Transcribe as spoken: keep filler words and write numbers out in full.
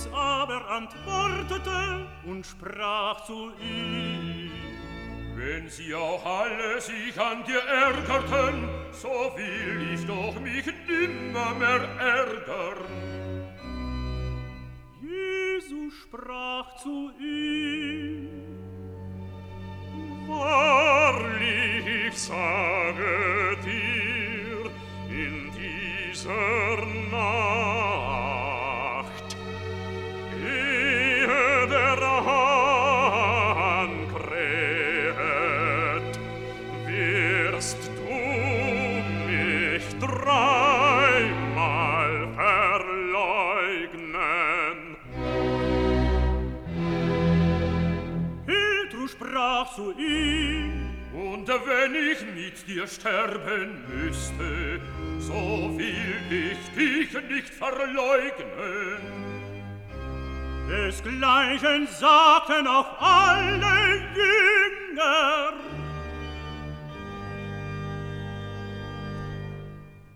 Jesus aber antwortete und sprach zu ihm: Wenn sie auch alle sich an dir ärgerten, so will ich doch mich nimmer mehr ärgern. Jesus sprach zu ihm: Wahrlich, ich sage dir, in dieser Nacht, ehe der Hahn krähet, wirst du mich dreimal verleugnen. Petrus sprach zu ihm: Und wenn ich mit dir sterben müsste, so will ich dich nicht verleugnen. Desgleichen sagten auch alle